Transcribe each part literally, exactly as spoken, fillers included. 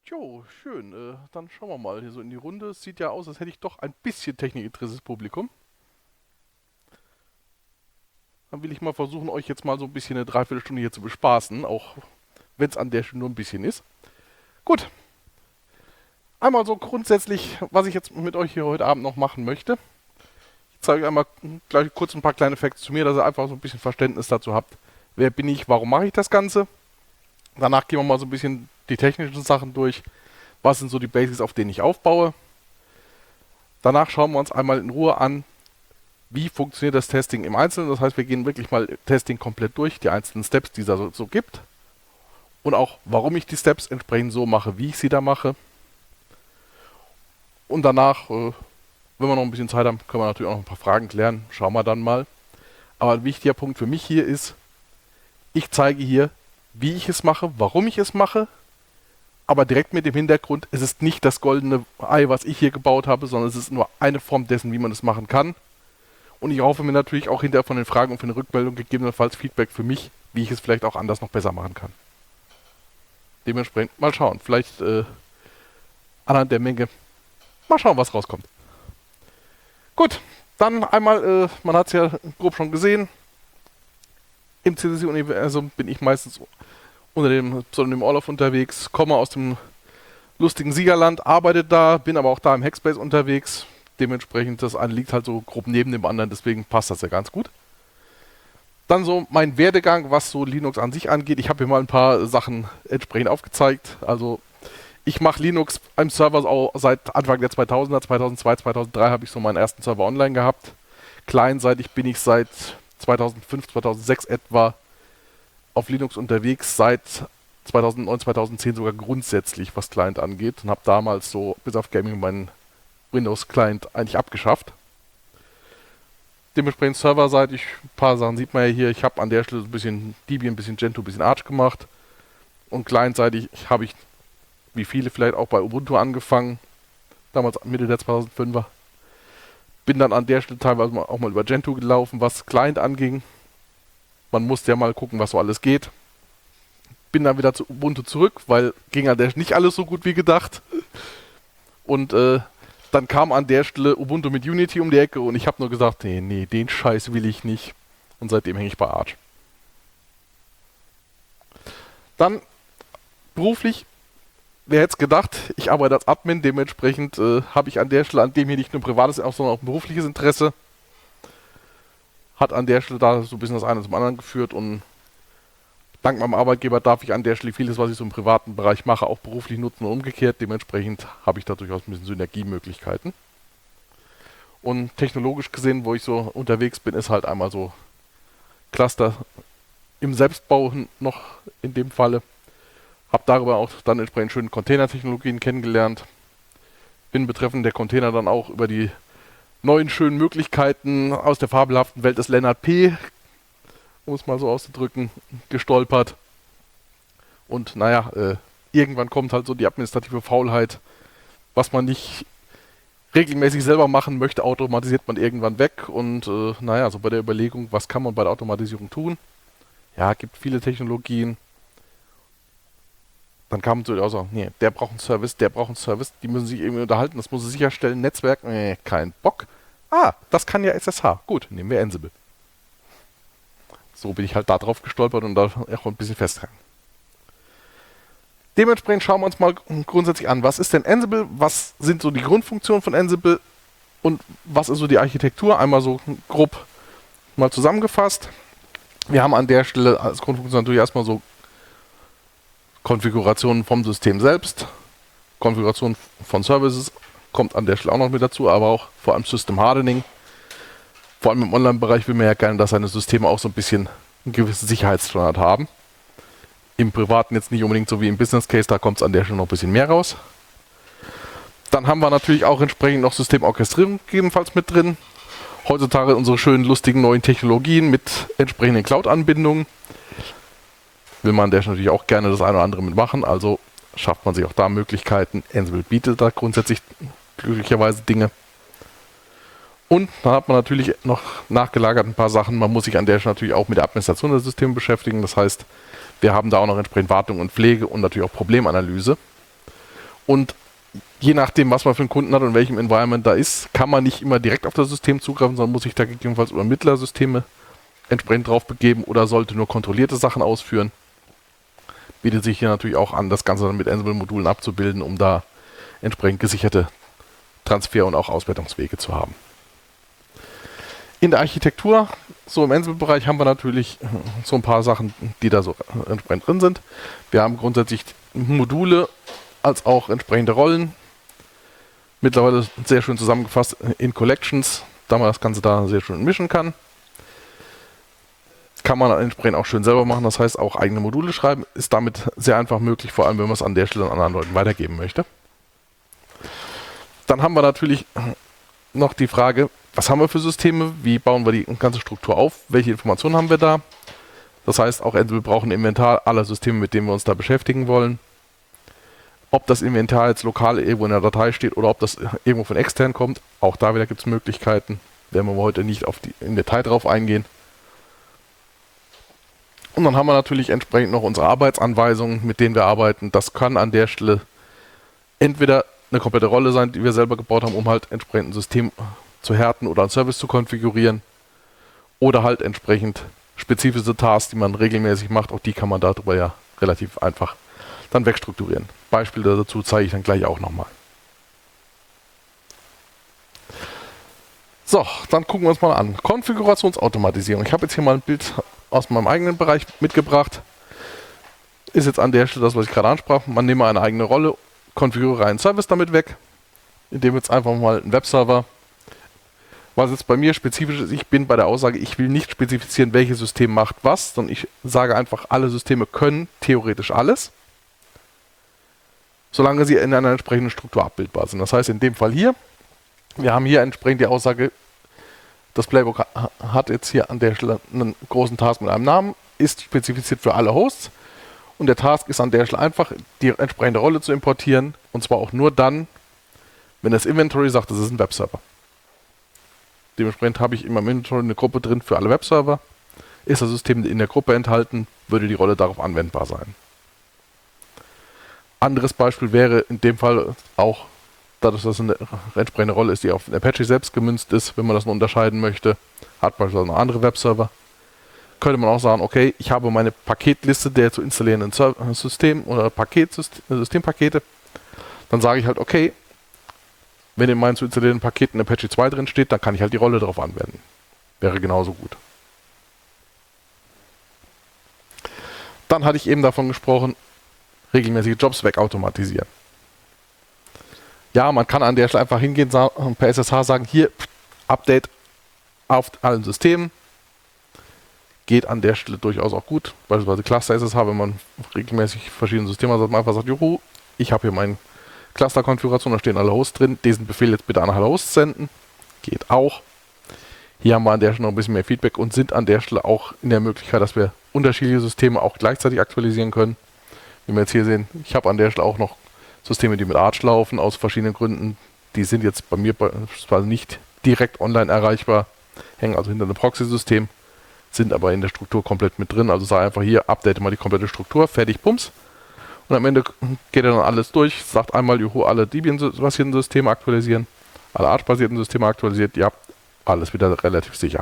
Jo, schön. Äh, dann schauen wir mal hier so in die Runde. Es sieht ja aus, als hätte ich doch ein bisschen technikinteressantes Publikum. Dann will ich mal versuchen, euch jetzt mal so ein bisschen eine Dreiviertelstunde hier zu bespaßen, auch wenn es an der Stelle nur ein bisschen ist. Gut, einmal so grundsätzlich, was ich jetzt mit euch hier heute Abend noch machen möchte. Ich zeige euch einmal gleich kurz ein paar kleine Facts zu mir, dass ihr einfach so ein bisschen Verständnis dazu habt. Wer bin ich, warum mache ich das Ganze? Danach gehen wir mal so ein bisschen die technischen Sachen durch. Was sind so die Basics, auf denen ich aufbaue? Danach schauen wir uns einmal in Ruhe an, wie funktioniert das Testing im Einzelnen. Das heißt, wir gehen wirklich mal Testing komplett durch, die einzelnen Steps, die es da so, so gibt. Und auch, warum ich die Steps entsprechend so mache, wie ich sie da mache. Und danach, äh, wenn wir noch ein bisschen Zeit haben, können wir natürlich auch noch ein paar Fragen klären. Schauen wir dann mal. Aber ein wichtiger Punkt für mich hier ist, ich zeige hier, wie ich es mache, warum ich es mache. Aber direkt mit dem Hintergrund, es ist nicht das goldene Ei, was ich hier gebaut habe, sondern es ist nur eine Form dessen, wie man es machen kann. Und ich hoffe mir natürlich auch hinterher von den Fragen und von den Rückmeldungen gegebenenfalls Feedback für mich, wie ich es vielleicht auch anders noch besser machen kann. Dementsprechend mal schauen. Vielleicht äh, anhand der Menge. Mal schauen, was rauskommt. Gut, dann einmal, äh, man hat es ja grob schon gesehen. Im C C C-Universum bin ich meistens unter dem Pseudonym Orloff unterwegs, komme aus dem lustigen Siegerland, arbeite da, bin aber auch da im Hackspace unterwegs. Dementsprechend, das eine liegt halt so grob neben dem anderen, deswegen passt das ja ganz gut. Dann so mein Werdegang, was so Linux an sich angeht. Ich habe hier mal ein paar Sachen entsprechend aufgezeigt. Also ich mache Linux im Server auch seit Anfang der zweitausender, zweitausendzwei, zweitausenddrei habe ich so meinen ersten Server online gehabt. Clientseitig bin ich seit zweitausendfünf, zweitausendsechs etwa auf Linux unterwegs, seit zweitausendneun, zweitausendzehn sogar grundsätzlich, was Client angeht. Und habe damals so bis auf Gaming meinen Windows-Client eigentlich abgeschafft. Dementsprechend serverseitig, ein paar Sachen sieht man ja hier. Ich habe an der Stelle ein bisschen Debian, ein bisschen Gentoo, ein bisschen Arch gemacht. Und clientseitig habe ich, wie viele vielleicht auch bei Ubuntu angefangen. Damals Mitte der zweitausendfünfer. Bin dann an der Stelle teilweise auch mal über Gentoo gelaufen, was Client anging. Man musste ja mal gucken, was so alles geht. Bin dann wieder zu Ubuntu zurück, weil ging an der Stelle nicht alles so gut wie gedacht. Und äh, dann kam an der Stelle Ubuntu mit Unity um die Ecke und ich habe nur gesagt, nee, nee, den Scheiß will ich nicht. Und seitdem hänge ich bei Arch. Dann beruflich, wer hätte es gedacht, ich arbeite als Admin, dementsprechend äh, habe ich an der Stelle an dem hier nicht nur ein privates, sondern auch ein berufliches Interesse. Hat an der Stelle da so ein bisschen das eine zum anderen geführt und dank meinem Arbeitgeber darf ich an der Stelle vieles, was ich so im privaten Bereich mache, auch beruflich nutzen und umgekehrt. Dementsprechend habe ich da durchaus ein bisschen Synergiemöglichkeiten. Und technologisch gesehen, wo ich so unterwegs bin, ist halt einmal so Cluster im Selbstbau noch in dem Falle. Habe darüber auch dann entsprechend schöne Container-Technologien kennengelernt. Bin betreffend der Container dann auch über die neuen schönen Möglichkeiten aus der fabelhaften Welt des Lennart P., um es mal so auszudrücken, gestolpert. Und naja, äh, irgendwann kommt halt so die administrative Faulheit, was man nicht regelmäßig selber machen möchte, automatisiert man irgendwann weg. Und äh, naja, so bei der Überlegung, was kann man bei der Automatisierung tun? Ja, gibt viele Technologien. Dann kam so auch so, nee, der braucht einen Service, der braucht einen Service, die müssen sich irgendwie unterhalten, das muss er sicherstellen, Netzwerk, nee, kein Bock. Ah, das kann ja S S H. Gut, nehmen wir Ansible. So bin ich halt da drauf gestolpert und da auch ein bisschen festgegangen. Dementsprechend schauen wir uns mal grundsätzlich an, was ist denn Ansible, was sind so die Grundfunktionen von Ansible und was ist so die Architektur, einmal so grob mal zusammengefasst. Wir haben an der Stelle als Grundfunktion natürlich erstmal so Konfigurationen vom System selbst, Konfiguration von Services kommt an der Stelle auch noch mit dazu, aber auch vor allem System Hardening. Vor allem im Online-Bereich will man ja gerne, dass seine Systeme auch so ein bisschen einen gewissen Sicherheitsstandard haben. Im Privaten jetzt nicht unbedingt so wie im Business Case, da kommt es an der Stelle noch ein bisschen mehr raus. Dann haben wir natürlich auch entsprechend noch Systemorchestrierung gegebenenfalls mit drin. Heutzutage unsere schönen, lustigen neuen Technologien mit entsprechenden Cloud-Anbindungen. Will man an der Stelle natürlich auch gerne das eine oder andere mitmachen, also schafft man sich auch da Möglichkeiten. Ansible bietet da grundsätzlich glücklicherweise Dinge. Und dann hat man natürlich noch nachgelagert ein paar Sachen. Man muss sich an der Stelle natürlich auch mit der Administration der Systeme beschäftigen. Das heißt, wir haben da auch noch entsprechend Wartung und Pflege und natürlich auch Problemanalyse. Und je nachdem, was man für einen Kunden hat und in welchem Environment da ist, kann man nicht immer direkt auf das System zugreifen, sondern muss sich da gegebenenfalls über Mittlersysteme entsprechend drauf begeben oder sollte nur kontrollierte Sachen ausführen. Bietet sich hier natürlich auch an, das Ganze dann mit Ansible-Modulen abzubilden, um da entsprechend gesicherte Transfer- und auch Auswertungswege zu haben. In der Architektur, so im Ansible-Bereich, haben wir natürlich so ein paar Sachen, die da so entsprechend drin sind. Wir haben grundsätzlich Module als auch entsprechende Rollen. Mittlerweile sehr schön zusammengefasst in Collections, da man das Ganze da sehr schön mischen kann. Kann man entsprechend auch schön selber machen, das heißt auch eigene Module schreiben, ist damit sehr einfach möglich, vor allem wenn man es an der Stelle an anderen Leuten weitergeben möchte. Dann haben wir natürlich noch die Frage, was haben wir für Systeme, wie bauen wir die ganze Struktur auf, welche Informationen haben wir da. Das heißt, auch Ansible braucht ein Inventar aller Systeme, mit denen wir uns da beschäftigen wollen. Ob das Inventar jetzt lokal irgendwo in der Datei steht oder ob das irgendwo von extern kommt, auch da wieder gibt es Möglichkeiten. Werden wir heute nicht auf die, im Detail drauf eingehen. Und dann haben wir natürlich entsprechend noch unsere Arbeitsanweisungen, mit denen wir arbeiten. Das kann an der Stelle entweder eine komplette Rolle sein, die wir selber gebaut haben, um halt entsprechend ein System zu härten oder einen Service zu konfigurieren. Oder halt entsprechend spezifische Tasks, die man regelmäßig macht. Auch die kann man darüber ja relativ einfach dann wegstrukturieren. Beispiele dazu zeige ich dann gleich auch nochmal. So, dann gucken wir uns mal an. Konfigurationsautomatisierung. Ich habe jetzt hier mal ein Bild aus meinem eigenen Bereich mitgebracht. Ist jetzt an der Stelle das, was ich gerade ansprach. Man nehme eine eigene Rolle, konfiguriere einen Service damit weg, indem jetzt einfach mal einen Webserver. Was jetzt bei mir spezifisch ist, ich bin bei der Aussage, ich will nicht spezifizieren, welches System macht was, sondern ich sage einfach, alle Systeme können theoretisch alles, solange sie in einer entsprechenden Struktur abbildbar sind. Das heißt, in dem Fall hier, wir haben hier entsprechend die Aussage, das Playbook hat jetzt hier an der Stelle einen großen Task mit einem Namen, ist spezifiziert für alle Hosts und der Task ist an der Stelle einfach, die entsprechende Rolle zu importieren und zwar auch nur dann, wenn das Inventory sagt, das ist ein Webserver. Dementsprechend habe ich in meinem Inventory eine Gruppe drin für alle Webserver. Ist das System in der Gruppe enthalten, würde die Rolle darauf anwendbar sein. Anderes Beispiel wäre in dem Fall auch, dadurch, dass es eine entsprechende Rolle ist, die auf Apache selbst gemünzt ist, wenn man das nur unterscheiden möchte, hat beispielsweise noch andere Webserver, könnte man auch sagen, okay, ich habe meine Paketliste der zu installierenden System oder Paketsystem, Systempakete, dann sage ich halt, okay, wenn in meinen zu installierenden Paketen Apache zwei drin steht, dann kann ich halt die Rolle darauf anwenden. Wäre genauso gut. Dann hatte ich eben davon gesprochen, regelmäßige Jobs wegautomatisieren. Ja, man kann an der Stelle einfach hingehen und per S S H sagen, hier, Update auf allen Systemen. Geht an der Stelle durchaus auch gut. Beispielsweise Cluster S S H, wenn man regelmäßig verschiedene Systeme hat, dass man einfach sagt, juhu, ich habe hier meine Cluster-Konfiguration, da stehen alle Hosts drin, diesen Befehl jetzt bitte an alle Hosts senden. Geht auch. Hier haben wir an der Stelle noch ein bisschen mehr Feedback und sind an der Stelle auch in der Möglichkeit, dass wir unterschiedliche Systeme auch gleichzeitig aktualisieren können. Wie wir jetzt hier sehen, ich habe an der Stelle auch noch Systeme, die mit Arch laufen, aus verschiedenen Gründen. Die sind jetzt bei mir beispielsweise nicht direkt online erreichbar, hängen also hinter einem Proxy-System, sind aber in der Struktur komplett mit drin. Also sage einfach hier, update mal die komplette Struktur, fertig, Pumps. Und am Ende geht er dann alles durch, sagt einmal, juhu, alle Debian-basierten Systeme aktualisieren, alle Arch-basierten Systeme aktualisiert, ja, alles wieder relativ sicher.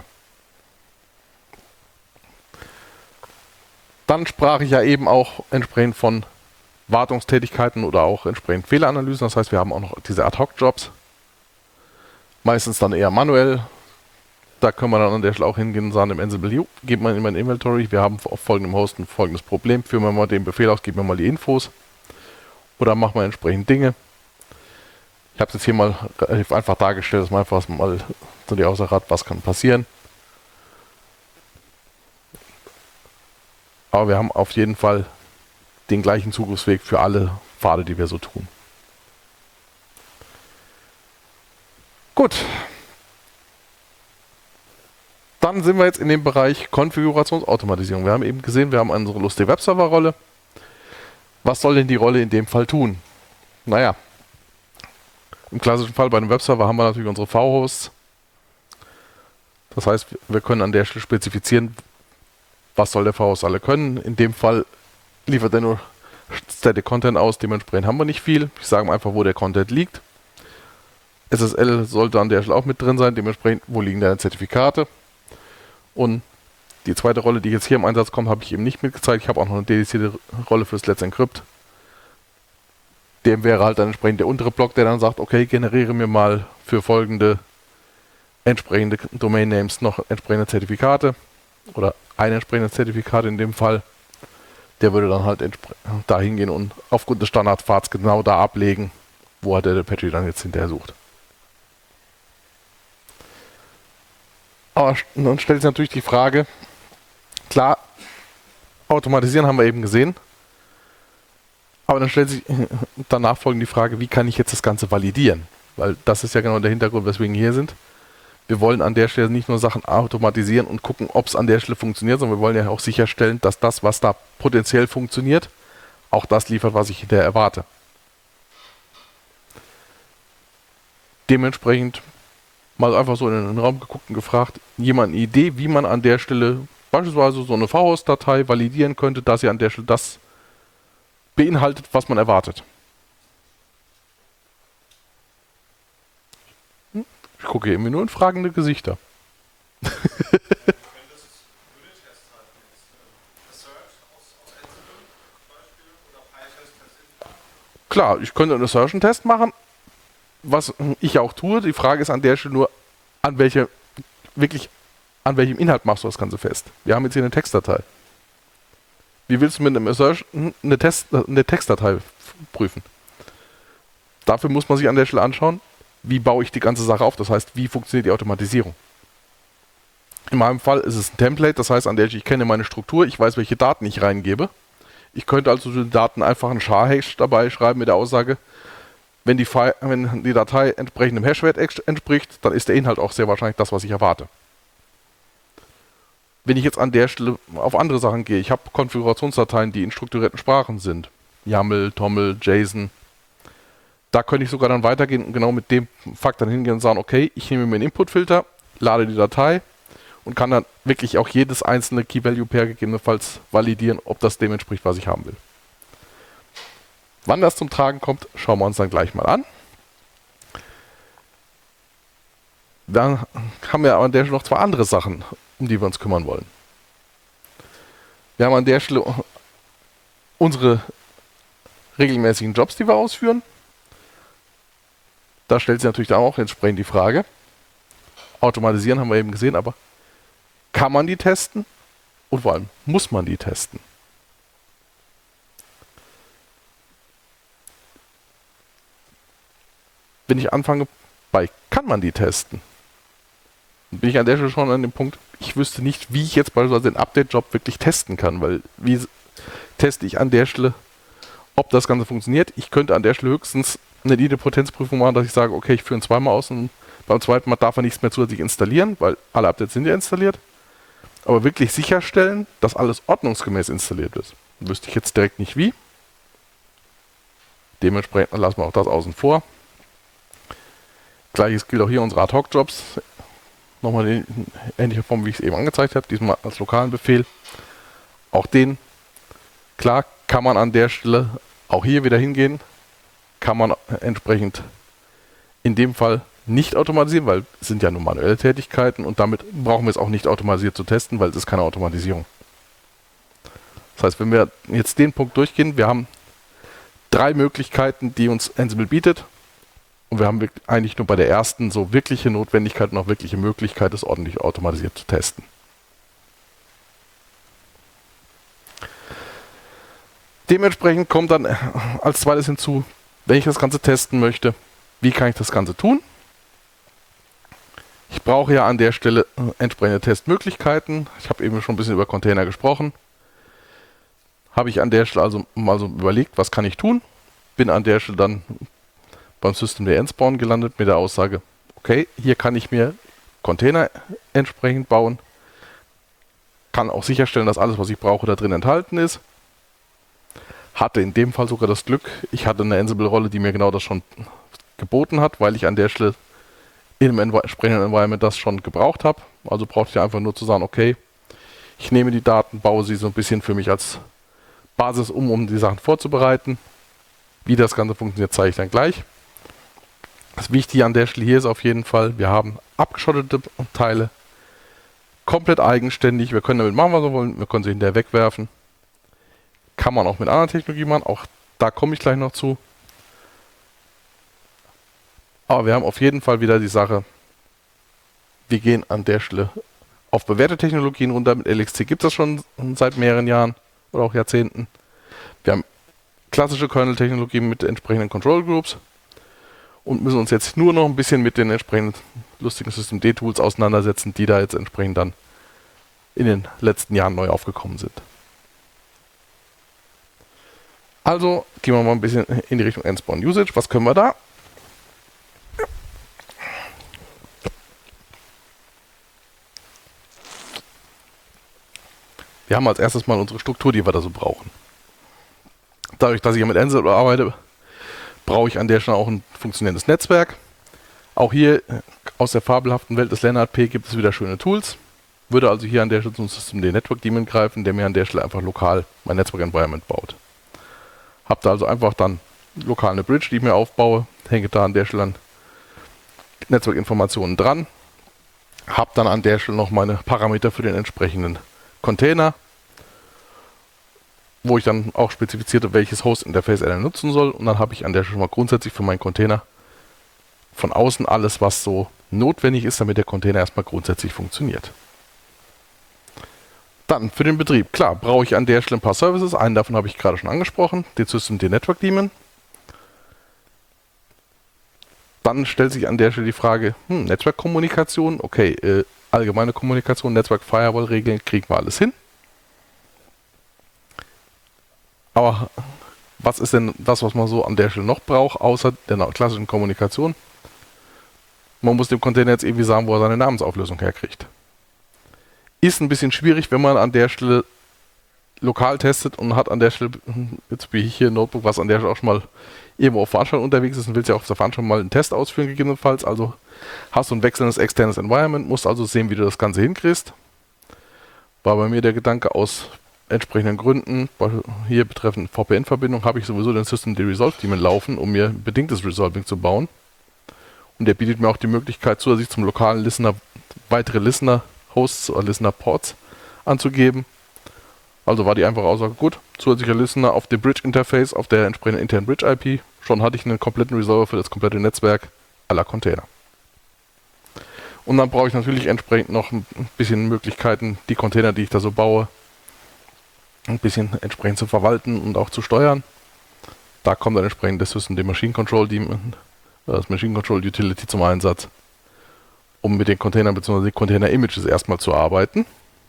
Dann sprach ich ja eben auch entsprechend von Wartungstätigkeiten oder auch entsprechend Fehleranalysen. Das heißt, wir haben auch noch diese Ad-Hoc-Jobs. Meistens dann eher manuell. Da können wir dann an der Stelle auch hingehen und sagen, im Ansible, jo, gebt mal in mein Inventory, wir haben auf folgendem Host ein folgendes Problem, führen wir mal den Befehl aus, geben wir mal die Infos. Oder machen wir entsprechend Dinge. Ich habe es jetzt hier mal relativ einfach dargestellt, dass man einfach mal so die Aussage hat, was kann passieren. Aber wir haben auf jeden Fall den gleichen Zugriffsweg für alle Pfade, die wir so tun. Gut. Dann sind wir jetzt in dem Bereich Konfigurationsautomatisierung. Wir haben eben gesehen, wir haben unsere lustige Webserver-Rolle. Was soll denn die Rolle in dem Fall tun? Naja, im klassischen Fall bei einem Webserver haben wir natürlich unsere V-Hosts. Das heißt, wir können an der Stelle spezifizieren, was soll der V-Host alle können. In dem Fall liefert er nur Static Content aus, dementsprechend haben wir nicht viel. Ich sage einfach, wo der Content liegt. S S L sollte an der Stelle auch mit drin sein, dementsprechend, wo liegen deine Zertifikate. Und die zweite Rolle, die jetzt hier im Einsatz kommt, habe ich eben nicht mitgezeigt. Ich habe auch noch eine dedizierte Rolle fürs Let's Encrypt. Dem wäre halt dann entsprechend der untere Block, der dann sagt, okay, generiere mir mal für folgende entsprechende Domain Names noch entsprechende Zertifikate oder ein entsprechendes Zertifikat in dem Fall. Der würde dann halt da hingehen und aufgrund des Standardpfads genau da ablegen, wo halt der Apache dann jetzt hinterher sucht. Aber dann stellt sich natürlich die Frage, klar, automatisieren haben wir eben gesehen, aber dann stellt sich danach folgend die Frage, wie kann ich jetzt das Ganze validieren? Weil das ist ja genau der Hintergrund, weswegen wir hier sind. Wir wollen an der Stelle nicht nur Sachen automatisieren und gucken, ob es an der Stelle funktioniert, sondern wir wollen ja auch sicherstellen, dass das, was da potenziell funktioniert, auch das liefert, was ich hinterher erwarte. Dementsprechend mal einfach so in den Raum geguckt und gefragt, jemand eine Idee, wie man an der Stelle beispielsweise so eine V H S-Datei validieren könnte, dass sie an der Stelle das beinhaltet, was man erwartet. Ich gucke irgendwie nur in fragende Gesichter. Klar, ich könnte einen Assertion-Test machen, was ich auch tue. Die Frage ist an der Stelle nur, an welche, wirklich, an welchem Inhalt machst du das Ganze fest? Wir haben jetzt hier eine Textdatei. Wie willst du mit einem Assertion eine, Test, eine Textdatei prüfen? Dafür muss man sich an der Stelle anschauen, wie baue ich die ganze Sache auf, das heißt, wie funktioniert die Automatisierung. In meinem Fall ist es ein Template, das heißt, an der Stelle, ich kenne meine Struktur, ich weiß, welche Daten ich reingebe. Ich könnte also den Daten einfach einen char-Hash dabei schreiben mit der Aussage, wenn die, File, wenn die Datei entsprechendem Hashwert entspricht, dann ist der Inhalt auch sehr wahrscheinlich das, was ich erwarte. Wenn ich jetzt an der Stelle auf andere Sachen gehe, ich habe Konfigurationsdateien, die in strukturierten Sprachen sind, YAML, TOML, JSON, da könnte ich sogar dann weitergehen und genau mit dem Fakt dann hingehen und sagen, okay, ich nehme mir einen Input-Filter, lade die Datei und kann dann wirklich auch jedes einzelne Key-Value-Pair gegebenenfalls validieren, ob das dem entspricht, was ich haben will. Wann das zum Tragen kommt, schauen wir uns dann gleich mal an. Dann haben wir an der Stelle noch zwei andere Sachen, um die wir uns kümmern wollen. Wir haben an der Stelle unsere regelmäßigen Jobs, die wir ausführen. Da stellt sich natürlich dann auch entsprechend die Frage, automatisieren haben wir eben gesehen, aber kann man die testen? Und vor allem, muss man die testen? Wenn ich anfange bei, kann man die testen? Dann bin ich an der Stelle schon an dem Punkt, ich wüsste nicht, wie ich jetzt beispielsweise den Update-Job wirklich testen kann, weil wie teste ich an der Stelle, ob das Ganze funktioniert? Ich könnte an der Stelle höchstens eine Idempotenzprüfung machen, dass ich sage, okay, ich führe ihn zweimal aus und beim zweiten Mal darf er nichts mehr zusätzlich installieren, weil alle Updates sind ja installiert. Aber wirklich sicherstellen, dass alles ordnungsgemäß installiert ist, wüsste ich jetzt direkt nicht wie. Dementsprechend lassen wir auch das außen vor. Gleiches gilt auch hier unsere Ad-Hoc-Jobs. Nochmal in ähnlicher Form, wie ich es eben angezeigt habe, diesmal als lokalen Befehl. Auch den, klar, kann man an der Stelle auch hier wieder hingehen, kann man entsprechend in dem Fall nicht automatisieren, weil es sind ja nur manuelle Tätigkeiten und damit brauchen wir es auch nicht automatisiert zu testen, weil es ist keine Automatisierung. Das heißt, wenn wir jetzt den Punkt durchgehen, wir haben drei Möglichkeiten, die uns Ansible bietet und wir haben eigentlich nur bei der ersten so wirkliche Notwendigkeit und auch wirkliche Möglichkeit, es ordentlich automatisiert zu testen. Dementsprechend kommt dann als zweites hinzu, wenn ich das Ganze testen möchte, wie kann ich das Ganze tun? Ich brauche ja an der Stelle entsprechende Testmöglichkeiten. Ich habe eben schon ein bisschen über Container gesprochen. Habe ich an der Stelle also mal so überlegt, was kann ich tun? Bin an der Stelle dann beim Systemd Spawn gelandet mit der Aussage, okay, hier kann ich mir Container entsprechend bauen. Kann auch sicherstellen, dass alles, was ich brauche, da drin enthalten ist. Hatte in dem Fall sogar das Glück, ich hatte eine Ansible-Rolle, die mir genau das schon geboten hat, weil ich an der Stelle in einem entsprechenden Environment das schon gebraucht habe. Also brauchte ich einfach nur zu sagen, okay, ich nehme die Daten, baue sie so ein bisschen für mich als Basis, um, um die Sachen vorzubereiten. Wie das Ganze funktioniert, zeige ich dann gleich. Das Wichtige an der Stelle hier ist auf jeden Fall, wir haben abgeschottete Teile, komplett eigenständig. Wir können damit machen, was wir wollen. Wir können sie hinterher wegwerfen. Kann man auch mit anderen Technologien machen. Auch da komme ich gleich noch zu. Aber wir haben auf jeden Fall wieder die Sache, wir gehen an der Stelle auf bewährte Technologien runter. Mit L X C gibt es das schon seit mehreren Jahren oder auch Jahrzehnten. Wir haben klassische Kernel-Technologien mit entsprechenden Control Groups und müssen uns jetzt nur noch ein bisschen mit den entsprechenden lustigen Systemd-Tools auseinandersetzen, die da jetzt entsprechend dann in den letzten Jahren neu aufgekommen sind. Also gehen wir mal ein bisschen in die Richtung Ansible Usage. Was können wir da? Wir haben als erstes mal unsere Struktur, die wir da so brauchen. Dadurch, dass ich ja mit Ansible arbeite, brauche ich an der Stelle auch ein funktionierendes Netzwerk. Auch hier aus der fabelhaften Welt des Lennart P. gibt es wieder schöne Tools. Würde also hier an der Stelle zum Systemd Network Daemon greifen, der mir an der Stelle einfach lokal mein Network Environment baut. Hab da also einfach dann lokal eine Bridge, die ich mir aufbaue, hänge da an der Stelle an Netzwerkinformationen dran, habe dann an der Stelle noch meine Parameter für den entsprechenden Container, wo ich dann auch spezifizierte, welches Host-Interface er nutzen soll. Und dann habe ich an der Stelle mal grundsätzlich für meinen Container von außen alles, was so notwendig ist, damit der Container erstmal grundsätzlich funktioniert. Dann für den Betrieb. Klar, brauche ich an der Stelle ein paar Services. Einen davon habe ich gerade schon angesprochen, den Systemd Network Daemon. Dann stellt sich an der Stelle die Frage, hm, Netzwerkkommunikation, okay, äh, allgemeine Kommunikation, Netzwerk-Firewall-Regeln, kriegen wir alles hin. Aber was ist denn das, was man so an der Stelle noch braucht, außer der klassischen Kommunikation? Man muss dem Container jetzt irgendwie sagen, wo er seine Namensauflösung herkriegt. Ist ein bisschen schwierig, wenn man an der Stelle lokal testet und hat an der Stelle, jetzt wie ich hier ein Notebook, was an der Stelle auch schon mal irgendwo auf Veranstaltung unterwegs ist und willst ja auf der Veranstaltung mal einen Test ausführen gegebenenfalls. Also hast du ein wechselndes externes Environment, musst also sehen, wie du das Ganze hinkriegst. War bei mir der Gedanke, aus entsprechenden Gründen, hier betreffend V P N-Verbindung, habe ich sowieso den Systemd Resolve Daemon laufen, um mir bedingtes Resolving zu bauen. Und der bietet mir auch die Möglichkeit, zusätzlich zum lokalen Listener weitere Listener-Hosts oder Listener-Ports anzugeben. Also war die einfache Aussage, gut, zusätzlicher Listener auf dem Bridge-Interface, auf der entsprechenden internen Bridge-I P. Schon hatte ich einen kompletten Resolver für das komplette Netzwerk aller Container. Und dann brauche ich natürlich entsprechend noch ein bisschen Möglichkeiten, die Container, die ich da so baue, ein bisschen entsprechend zu verwalten und auch zu steuern. Da kommt dann entsprechend das Systemd Machine Control Daemon, das Machine Control Utility zum Einsatz, um mit den Containern bzw. den Container Images erstmal zu arbeiten.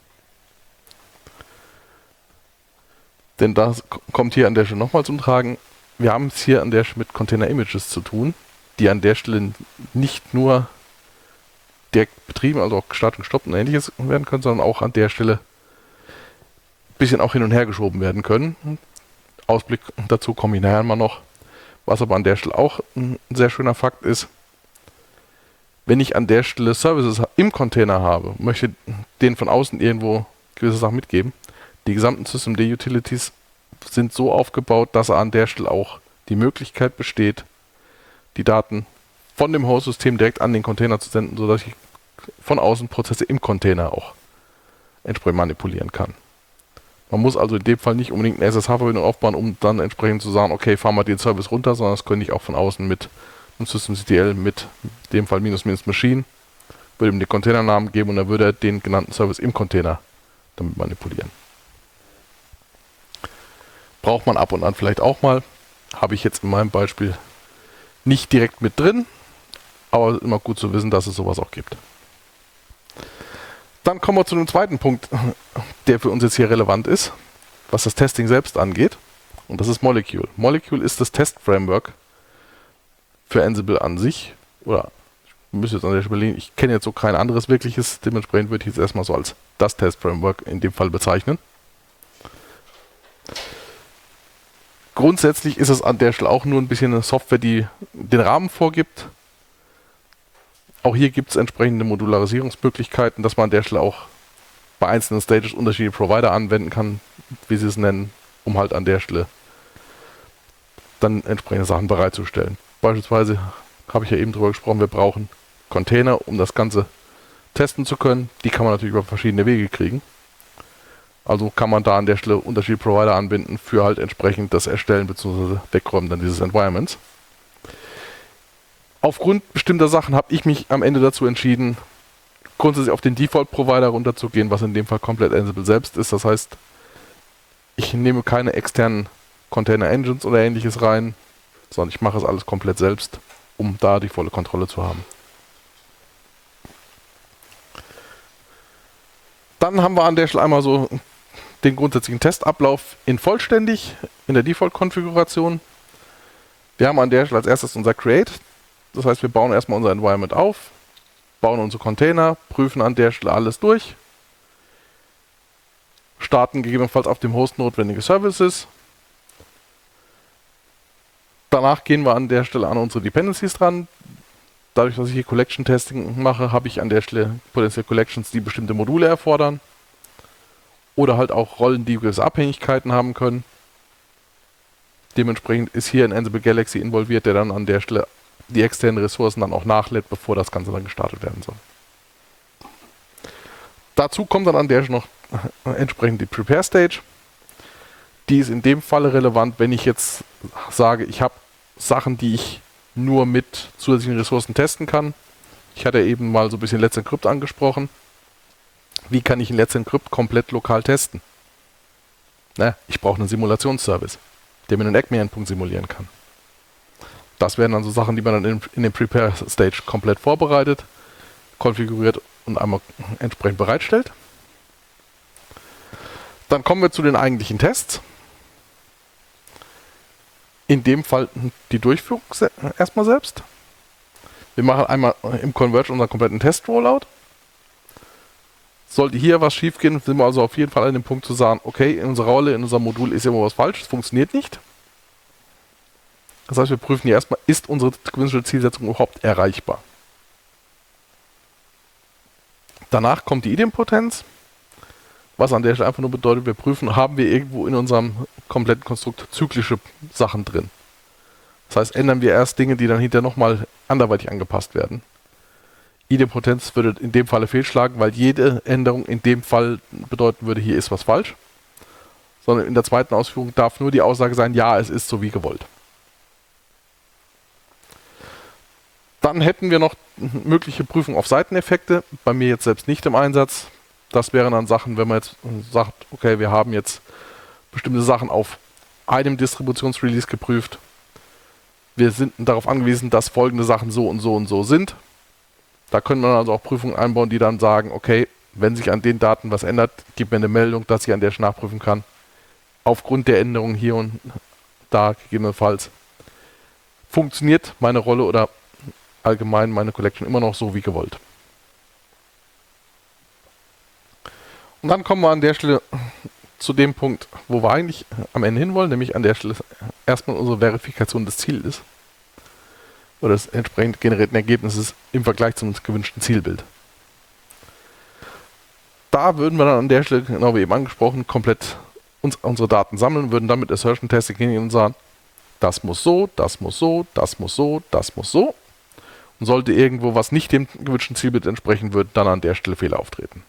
Denn das kommt hier an der Stelle nochmal zum Tragen. Wir haben es hier an der Stelle mit Container Images zu tun, die an der Stelle nicht nur direkt betrieben, also auch gestartet und gestoppt und ähnliches werden können, sondern auch an der Stelle ein bisschen auch hin und her geschoben werden können. Ausblick dazu komme ich nachher mal noch. Was aber an der Stelle auch ein sehr schöner Fakt ist, wenn ich an der Stelle Services im Container habe, möchte denen von außen irgendwo gewisse Sachen mitgeben, die gesamten Systemd-Utilities sind so aufgebaut, dass an der Stelle auch die Möglichkeit besteht, die Daten von dem Host-System direkt an den Container zu senden, sodass ich von außen Prozesse im Container auch entsprechend manipulieren kann. Man muss also in dem Fall nicht unbedingt eine S S H-Verbindung aufbauen, um dann entsprechend zu sagen, okay, fahren wir den Service runter, sondern das könnte ich auch von außen mit einem systemctl, mit dem Fall minus minus Machine, würde ihm den Containernamen geben und dann würde er den genannten Service im Container damit manipulieren. Braucht man ab und an vielleicht auch mal. Habe ich jetzt in meinem Beispiel nicht direkt mit drin, aber immer gut zu wissen, dass es sowas auch gibt. Dann kommen wir zu dem zweiten Punkt, der für uns jetzt hier relevant ist, was das Testing selbst angeht. Und das ist Molecule. Molecule ist das Test-Framework für Ansible an sich. Oder ich müsste jetzt an der Stelle überlegen, ich kenne jetzt so kein anderes wirkliches, dementsprechend würde ich jetzt erstmal so als das Test-Framework in dem Fall bezeichnen. Grundsätzlich ist es an der Stelle auch nur ein bisschen eine Software, die den Rahmen vorgibt. Auch hier gibt es entsprechende Modularisierungsmöglichkeiten, dass man an der Stelle auch bei einzelnen Stages unterschiedliche Provider anwenden kann, wie sie es nennen, um halt an der Stelle dann entsprechende Sachen bereitzustellen. Beispielsweise habe ich ja eben drüber gesprochen, wir brauchen Container, um das Ganze testen zu können. Die kann man natürlich über verschiedene Wege kriegen. Also kann man da an der Stelle unterschiedliche Provider anbinden für halt entsprechend das Erstellen bzw. Wegräumen dann dieses Environments. Aufgrund bestimmter Sachen habe ich mich am Ende dazu entschieden, grundsätzlich auf den Default-Provider runterzugehen, was in dem Fall komplett Ansible selbst ist. Das heißt, ich nehme keine externen Container-Engines oder ähnliches rein, sondern ich mache es alles komplett selbst, um da die volle Kontrolle zu haben. Dann haben wir an der Stelle einmal so den grundsätzlichen Testablauf in vollständig, in der Default-Konfiguration. Wir haben an der Stelle als erstes unser Create. Das heißt, wir bauen erstmal unser Environment auf, bauen unsere Container, prüfen an der Stelle alles durch, starten gegebenenfalls auf dem Host notwendige Services. Danach gehen wir an der Stelle an unsere Dependencies dran. Dadurch, dass ich hier Collection Testing mache, habe ich an der Stelle potenziell Collections, die bestimmte Module erfordern. Oder halt auch Rollen, die gewisse Abhängigkeiten haben können. Dementsprechend ist hier ein Ansible Galaxy involviert, der dann an der Stelle die externen Ressourcen dann auch nachlädt, bevor das Ganze dann gestartet werden soll. Dazu kommt dann an der Stelle noch entsprechend die Prepare Stage. Die ist in dem Falle relevant, wenn ich jetzt sage, ich habe Sachen, die ich nur mit zusätzlichen Ressourcen testen kann. Ich hatte eben mal so ein bisschen Let's Encrypt angesprochen. Wie kann ich ein Let's Encrypt komplett lokal testen? Na, ich brauche einen Simulationsservice, der mir einen Acme-Endpunkt simulieren kann. Das wären dann so Sachen, die man dann in, in dem Prepare Stage komplett vorbereitet, konfiguriert und einmal entsprechend bereitstellt. Dann kommen wir zu den eigentlichen Tests. In dem Fall die Durchführung se- erstmal selbst. Wir machen einmal im Converge unseren kompletten Test-Rollout. Sollte hier was schief gehen, sind wir also auf jeden Fall an dem Punkt zu sagen, okay, in unserer Rolle, in unserem Modul ist immer was falsch, es funktioniert nicht. Das heißt, wir prüfen hier erstmal, ist unsere gewünschte Zielsetzung überhaupt erreichbar. Danach kommt die Idempotenz, was an der Stelle einfach nur bedeutet, wir prüfen, haben wir irgendwo in unserem kompletten Konstrukt zyklische Sachen drin. Das heißt, ändern wir erst Dinge, die dann hinterher nochmal anderweitig angepasst werden. Idempotenz würde in dem Falle fehlschlagen, weil jede Änderung in dem Fall bedeuten würde, hier ist was falsch. Sondern in der zweiten Ausführung darf nur die Aussage sein, ja, es ist so wie gewollt. Dann hätten wir noch mögliche Prüfung auf Seiteneffekte, bei mir jetzt selbst nicht im Einsatz. Das wären dann Sachen, wenn man jetzt sagt, okay, wir haben jetzt bestimmte Sachen auf einem Distributionsrelease geprüft. Wir sind darauf angewiesen, dass folgende Sachen so und so und so sind. Da können wir also auch Prüfungen einbauen, die dann sagen, okay, wenn sich an den Daten was ändert, gib mir eine Meldung, dass ich an der nachprüfen kann. Aufgrund der Änderungen hier und da gegebenenfalls funktioniert meine Rolle oder allgemein meine Collection immer noch so wie gewollt. Und dann kommen wir an der Stelle zu dem Punkt, wo wir eigentlich am Ende hinwollen, nämlich an der Stelle erstmal unsere Verifikation des Ziels oder des entsprechend generierten Ergebnisses im Vergleich zum gewünschten Zielbild. Da würden wir dann an der Stelle, genau wie eben angesprochen, komplett uns, unsere Daten sammeln, würden dann mit Assertion Testing hingehen und sagen, das muss so, das muss so, das muss so, das muss so. Und sollte irgendwo was nicht dem gewünschten Zielbild entsprechen, wird dann an der Stelle Fehler auftreten.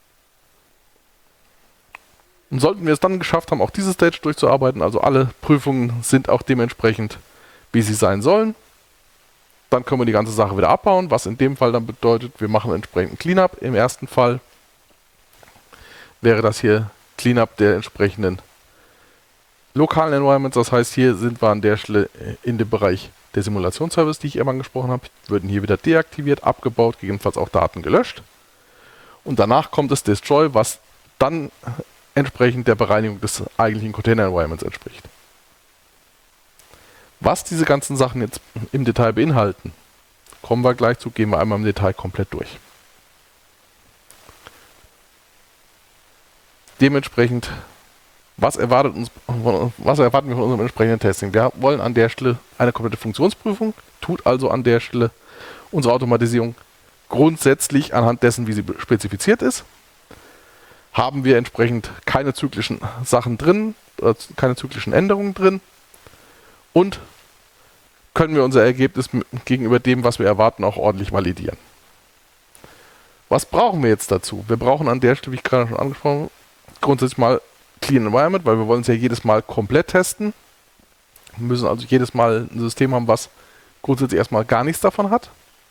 Und sollten wir es dann geschafft haben, auch diese Stage durchzuarbeiten, also alle Prüfungen sind auch dementsprechend, wie sie sein sollen, dann können wir die ganze Sache wieder abbauen, was in dem Fall dann bedeutet, wir machen entsprechend Cleanup. Im ersten Fall wäre das hier Cleanup der entsprechenden lokalen Environments. Das heißt, hier sind wir an der Stelle in dem Bereich der Simulationsservice, die ich eben angesprochen habe, würden hier wieder deaktiviert, abgebaut, gegebenenfalls auch Daten gelöscht. Und danach kommt das Destroy, was dann entsprechend der Bereinigung des eigentlichen Container-Environments entspricht. Was diese ganzen Sachen jetzt im Detail beinhalten, kommen wir gleich zu, gehen wir einmal im Detail komplett durch. Dementsprechend, was, erwartet uns, was erwarten wir von unserem entsprechenden Testing? Wir wollen an der Stelle eine komplette Funktionsprüfung, tut also an der Stelle unsere Automatisierung grundsätzlich anhand dessen, wie sie spezifiziert ist. haben wir entsprechend keine zyklischen Sachen drin, äh, keine zyklischen Änderungen drin und können wir unser Ergebnis gegenüber dem, was wir erwarten, auch ordentlich validieren. Was brauchen wir jetzt dazu? Wir brauchen an der Stelle, wie ich gerade schon angesprochen habe, grundsätzlich mal Clean Environment, weil wir wollen es ja jedes Mal komplett testen. Wir müssen also jedes Mal ein System haben, was grundsätzlich erstmal gar nichts davon hat.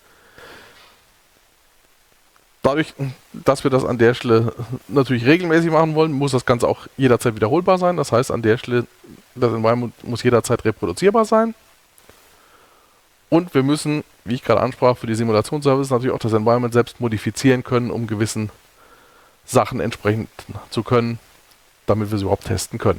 Dadurch, dass wir das an der Stelle natürlich regelmäßig machen wollen, muss das Ganze auch jederzeit wiederholbar sein. Das heißt, an der Stelle, das Environment muss jederzeit reproduzierbar sein. Und wir müssen, wie ich gerade ansprach, für die Simulationsservice natürlich auch das Environment selbst modifizieren können, um gewissen Sachen entsprechend zu können, damit wir sie überhaupt testen können.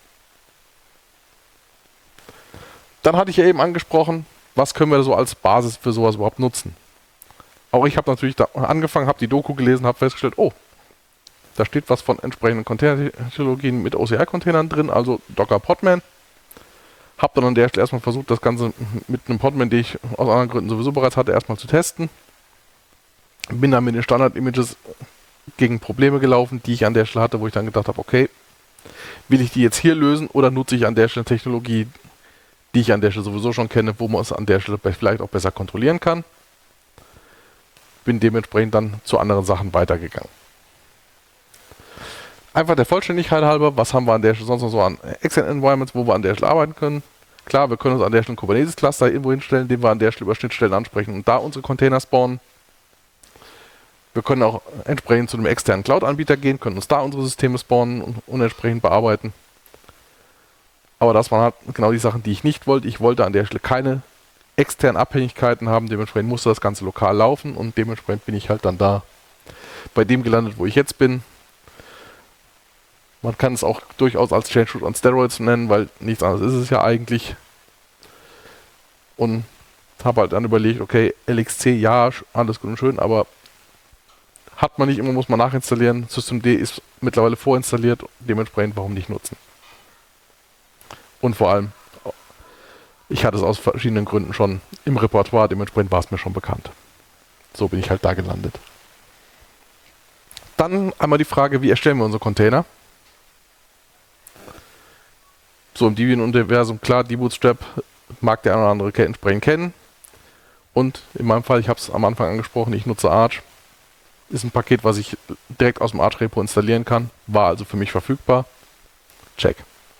Dann hatte ich ja eben angesprochen, was können wir so als Basis für sowas überhaupt nutzen. Auch ich habe natürlich da angefangen, habe die Doku gelesen, habe festgestellt, oh, da steht was von entsprechenden Container-Technologien mit O C R-Containern drin, also Docker Podman. Habe dann an der Stelle erstmal versucht, das Ganze mit einem Podman, den ich aus anderen Gründen sowieso bereits hatte, erstmal zu testen. Bin dann mit den Standard-Images gegen Probleme gelaufen, die ich an der Stelle hatte, wo ich dann gedacht habe, okay, will ich die jetzt hier lösen oder nutze ich an der Stelle Technologie, die ich an der Stelle sowieso schon kenne, wo man es an der Stelle vielleicht auch besser kontrollieren kann. Bin dementsprechend dann zu anderen Sachen weitergegangen. Einfach der Vollständigkeit halber, was haben wir an der Stelle sonst noch so an externen Environments, wo wir an der Stelle arbeiten können. Klar, wir können uns an der Stelle einen Kubernetes-Cluster irgendwo hinstellen, den wir an der Stelle über Schnittstellen ansprechen und da unsere Container spawnen. Wir können auch entsprechend zu einem externen Cloud-Anbieter gehen, können uns da unsere Systeme spawnen und, und entsprechend bearbeiten. Aber das waren halt genau die Sachen, die ich nicht wollte. Ich wollte an der Stelle keine externen Abhängigkeiten haben, dementsprechend musste das Ganze lokal laufen und dementsprechend bin ich halt dann da bei dem gelandet, wo ich jetzt bin. Man kann es auch durchaus als Change Root on Steroids nennen, weil nichts anderes ist es ja eigentlich. Und habe halt dann überlegt, okay, L X C, ja, alles gut und schön, aber hat man nicht immer, muss man nachinstallieren. Systemd ist mittlerweile vorinstalliert, dementsprechend warum nicht nutzen. Und vor allem, ich hatte es aus verschiedenen Gründen schon im Repertoire, dementsprechend war es mir schon bekannt. So bin ich halt da gelandet. Dann einmal die Frage, wie erstellen wir unsere Container? So im Debian-Universum, klar, die Bootstrap mag der eine oder andere entsprechend kennen. Und in meinem Fall, ich habe es am Anfang angesprochen, ich nutze Arch. Ist ein Paket, was ich direkt aus dem Arch-Repo installieren kann. War also für mich verfügbar. Check.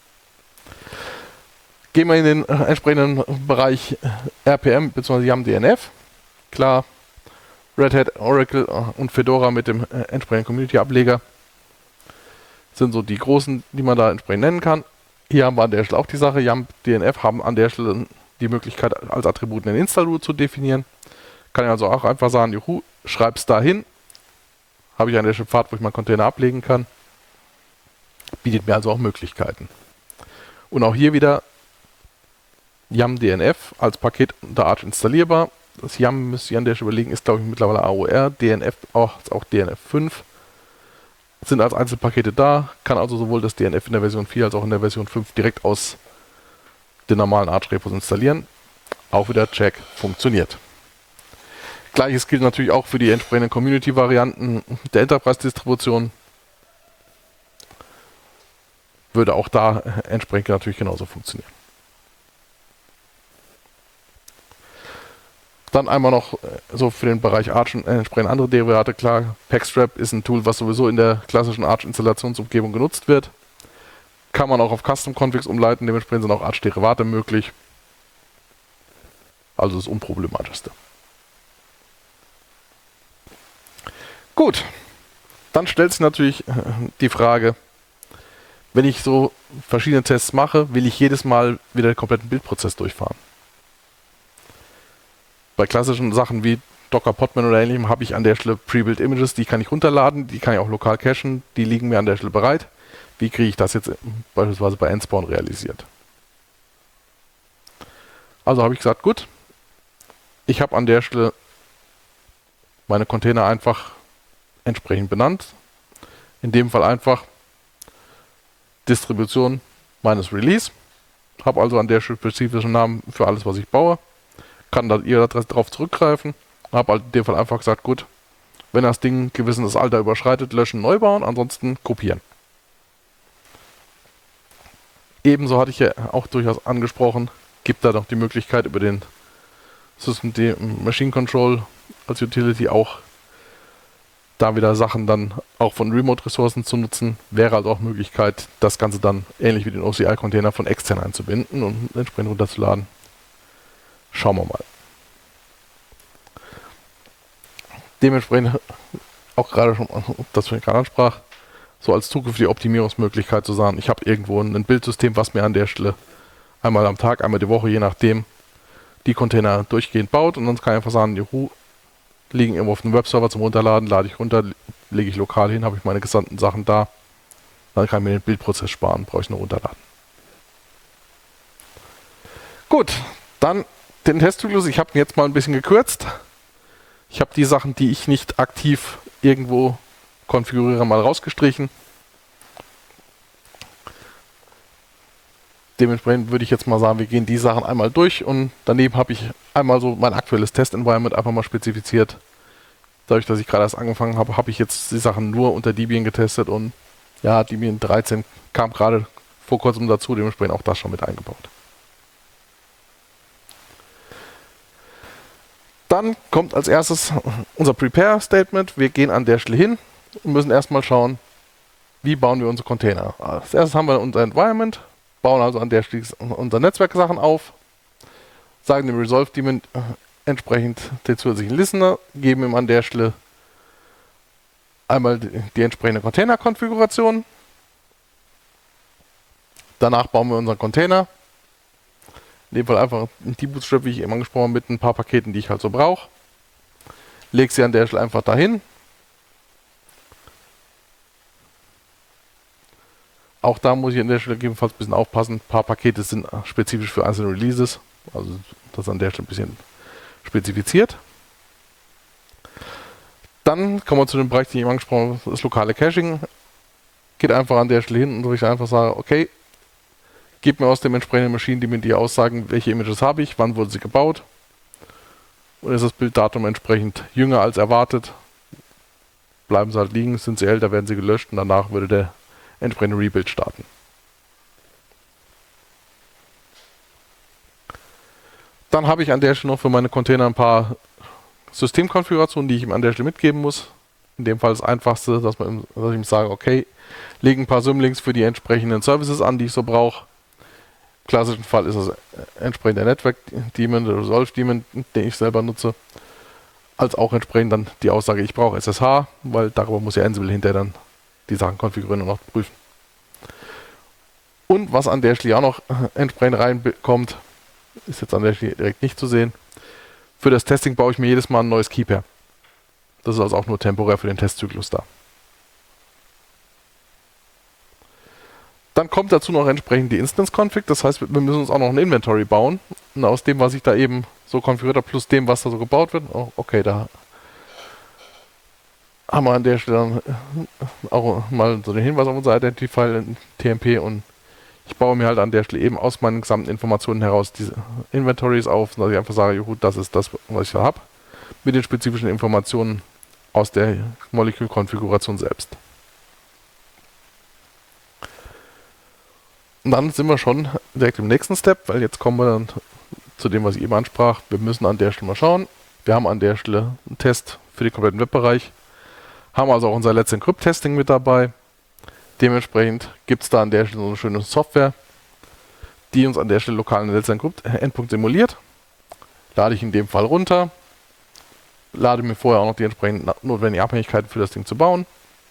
Gehen wir in den äh, entsprechenden Bereich R P M bzw. YAML-D N F. Klar, Red Hat, Oracle und Fedora mit dem äh, entsprechenden Community-Ableger sind so die großen, die man da entsprechend nennen kann. Hier haben wir an der Stelle auch die Sache, YAML-D N F haben an der Stelle die Möglichkeit, als Attribut einen Install-Root zu definieren. Kann ich also auch einfach sagen, juhu, schreib's da hin. Habe ich an der Stelle Pfad, wo ich meinen Container ablegen kann. Bietet mir also auch Möglichkeiten. Und auch hier wieder YAML-D N F als Paket unter Arch installierbar. Das YAML müsst ihr an der Stelle überlegen, ist glaube ich mittlerweile A O R, D N F auch, auch D N F fünf. Sind als Einzelpakete da, kann also sowohl das D N F in der Version vier als auch in der Version fünf direkt aus den normalen Arch-Repos installieren. Auch wieder Check, funktioniert. Gleiches gilt natürlich auch für die entsprechenden Community-Varianten der Enterprise-Distribution. Würde auch da entsprechend natürlich genauso funktionieren. Dann einmal noch so für den Bereich Arch und entsprechend andere Derivate. Klar, Packstrap ist ein Tool, was sowieso in der klassischen Arch-Installationsumgebung genutzt wird. Kann man auch auf Custom-Configs umleiten, dementsprechend sind auch Arch-Derivate möglich. Also das Unproblematischste. Gut, dann stellt sich natürlich die Frage, wenn ich so verschiedene Tests mache, will ich jedes Mal wieder den kompletten Bildprozess durchfahren. Bei klassischen Sachen wie Docker Podman oder ähnlichem habe ich an der Stelle Pre-Built Images, die kann ich runterladen, die kann ich auch lokal cachen, die liegen mir an der Stelle bereit. Wie kriege ich das jetzt beispielsweise bei Nspawn realisiert? Also habe ich gesagt, gut, ich habe an der Stelle meine Container einfach entsprechend benannt. In dem Fall einfach Distribution meines Release. Habe also an der Stelle spezifischen Namen für alles, was ich baue. Kann da jederzeit darauf zurückgreifen. Habe halt in dem Fall einfach gesagt, gut, Wenn das Ding ein gewisses Alter überschreitet, löschen, neu bauen, ansonsten kopieren. Ebenso hatte ich ja auch durchaus angesprochen, gibt da noch die Möglichkeit über den System Machine Control als Utility auch da wieder Sachen dann auch von Remote-Ressourcen zu nutzen. Wäre also auch Möglichkeit, das Ganze dann ähnlich wie den O C I-Container von extern einzubinden und entsprechend runterzuladen. Schauen wir mal. Dementsprechend auch gerade schon, das ich gerade ansprach, so als zukünftige Optimierungsmöglichkeit zu sagen, ich habe irgendwo ein Bildsystem, was mir an der Stelle einmal am Tag, einmal die Woche, je nachdem, die Container durchgehend baut und dann kann ich einfach sagen, juhu, liegen irgendwo auf einem Webserver zum Runterladen, lade ich runter, lege ich lokal hin, habe ich meine gesamten Sachen da, dann kann ich mir den Bildprozess sparen, brauche ich nur runterladen. Gut, dann den Testzyklus, ich habe ihn jetzt mal ein bisschen gekürzt. Ich habe die Sachen, die ich nicht aktiv irgendwo konfiguriere, mal rausgestrichen. Dementsprechend würde ich jetzt mal sagen, wir gehen die Sachen einmal durch und daneben habe ich einmal so mein aktuelles Test-Environment einfach mal spezifiziert. Dadurch, dass ich gerade erst angefangen habe, habe ich jetzt die Sachen nur unter Debian getestet und ja, Debian dreizehn kam gerade vor kurzem dazu, dementsprechend auch das schon mit eingebaut. Dann kommt als erstes unser Prepare-Statement. Wir gehen an der Stelle hin und müssen erstmal schauen, wie bauen wir unsere Container. Als erstes haben wir unser Environment, bauen also an der Stelle unsere Netzwerksachen auf, sagen dem Resolve-Daemon entsprechend den zusätzlichen Listener, geben ihm an der Stelle einmal die, die entsprechende Container-Konfiguration. Danach bauen wir unseren Container. In dem Fall einfach ein D-Bootstrap, wie ich eben angesprochen habe, mit ein paar Paketen, die ich halt so brauche. Lege sie an der Stelle einfach dahin. Auch da muss ich an der Stelle gegebenenfalls ein bisschen aufpassen. Ein paar Pakete sind spezifisch für einzelne Releases. Also das an der Stelle ein bisschen spezifiziert. Dann kommen wir zu dem Bereich, den ich eben angesprochen habe, das lokale Caching. Geht einfach an der Stelle hin und ich einfach sage, okay, gib mir aus dem entsprechenden Machine, die mir die aussagen, welche Images habe ich, wann wurden sie gebaut. Und ist das Bilddatum entsprechend jünger als erwartet, bleiben sie halt liegen, sind sie älter, werden sie gelöscht und danach würde der entsprechende Rebuild starten. Dann habe ich an der Stelle noch für meine Container ein paar Systemkonfigurationen, die ich ihm an der Stelle mitgeben muss. In dem Fall das Einfachste, dass, man, dass ich ihm sage, okay, lege ein paar Symlinks für die entsprechenden Services an, die ich so brauche. Im klassischen Fall ist das entsprechend der Network-Daemon, der Resolve-Daemon, den ich selber nutze. Als auch entsprechend dann die Aussage, ich brauche S S H, weil darüber muss ja Ansible hinterher dann die Sachen konfigurieren und noch prüfen. Und was an der Stelle auch noch entsprechend reinkommt, ist jetzt an der Stelle direkt nicht zu sehen. Für das Testing baue ich mir jedes Mal ein neues Keypair. Das ist also auch nur temporär für den Testzyklus da. Dann kommt dazu noch entsprechend die Instance-Config, das heißt, wir müssen uns auch noch ein Inventory bauen. Und aus dem, was ich da eben so konfiguriert habe, plus dem, was da so gebaut wird, oh, okay, da haben wir an der Stelle dann auch mal so den Hinweis auf unser Identifier in T M P und ich baue mir halt an der Stelle eben aus meinen gesamten Informationen heraus diese Inventories auf, dass ich einfach sage, juhu, das ist das, was ich da habe, mit den spezifischen Informationen aus der Molekülkonfiguration selbst. Und dann sind wir schon direkt im nächsten Step, weil jetzt kommen wir dann zu dem, was ich eben ansprach. Wir müssen an der Stelle mal schauen. Wir haben an der Stelle einen Test für den kompletten Webbereich, haben also auch unser Let's Encrypt Testing mit dabei. Dementsprechend gibt es da an der Stelle so eine schöne Software, die uns an der Stelle lokalen Let's Encrypt Endpunkt simuliert. Lade ich in dem Fall runter, lade mir vorher auch noch die entsprechenden notwendigen Abhängigkeiten für das Ding zu bauen,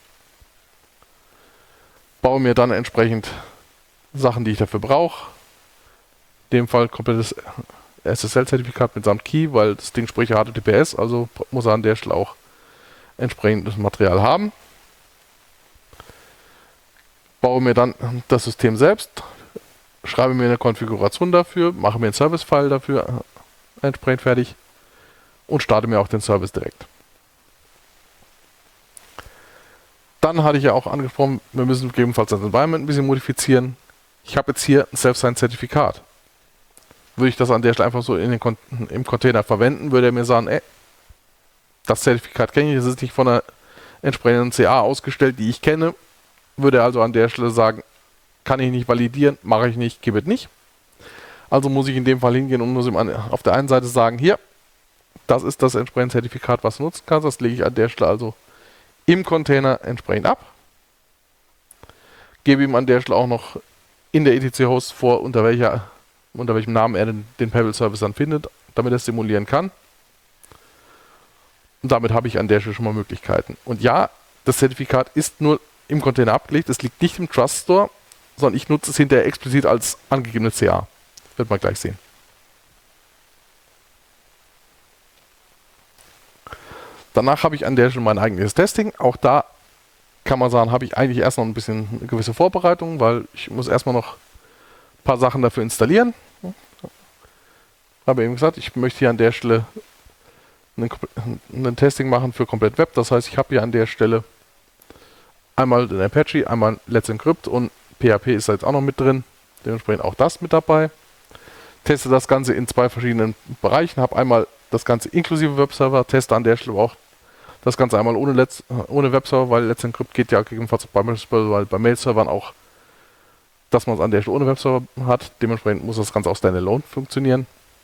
baue mir dann entsprechend Sachen, die ich dafür brauche. In dem Fall komplettes S S L-Zertifikat mitsamt Key, weil das Ding spricht ja H T T P S, also muss er an der Stelle auch entsprechendes Material haben. Baue mir dann das System selbst, schreibe mir eine Konfiguration dafür, mache mir einen Service-File dafür entsprechend fertig und starte mir auch den Service direkt. Dann hatte ich ja auch angesprochen, wir müssen gegebenenfalls das Environment ein bisschen modifizieren. Ich habe jetzt hier ein Self-Signed-Zertifikat. Würde ich das an der Stelle einfach so in den Kon im Container verwenden, würde er mir sagen, ey, Das Zertifikat kenne ich, es ist nicht von einer entsprechenden C A ausgestellt, die ich kenne, würde er also an der Stelle sagen, kann ich nicht validieren, mache ich nicht, gebe es nicht. Also muss ich in dem Fall hingehen und muss ihm an, auf der einen Seite sagen, hier, das ist das entsprechende Zertifikat, was du nutzen kannst, das lege ich an der Stelle also im Container entsprechend ab. Gebe ihm an der Stelle auch noch in der E T C-Host vor, unter, welcher, unter welchem Namen er den, den Pebble-Service dann findet, damit er es simulieren kann. Und damit habe ich an der Stelle schon mal Möglichkeiten. Und ja, das Zertifikat ist nur im Container abgelegt, es liegt nicht im Trust Store, sondern ich nutze es hinterher explizit als angegebene C A. Wird man gleich sehen. Danach habe ich an der Stelle mein eigenes Testing. Auch da kann man sagen, habe ich eigentlich erst noch ein bisschen eine gewisse Vorbereitung, weil ich muss erstmal noch ein paar Sachen dafür installieren. Habe eben gesagt, ich möchte hier an der Stelle ein Testing machen für komplett Web. Das heißt, ich habe hier an der Stelle einmal den Apache, einmal Let's Encrypt und P H P ist da jetzt auch noch mit drin. Dementsprechend auch das mit dabei. Teste das Ganze in zwei verschiedenen Bereichen. Habe einmal das Ganze inklusive Webserver, teste an der Stelle auch das Ganze einmal ohne, Let's, ohne Webserver, weil Let's Encrypt geht ja gegebenenfalls bei, bei Mail-Servern auch, dass man es an der Stelle ohne Webserver hat. Dementsprechend muss das Ganze auch standalone funktionieren.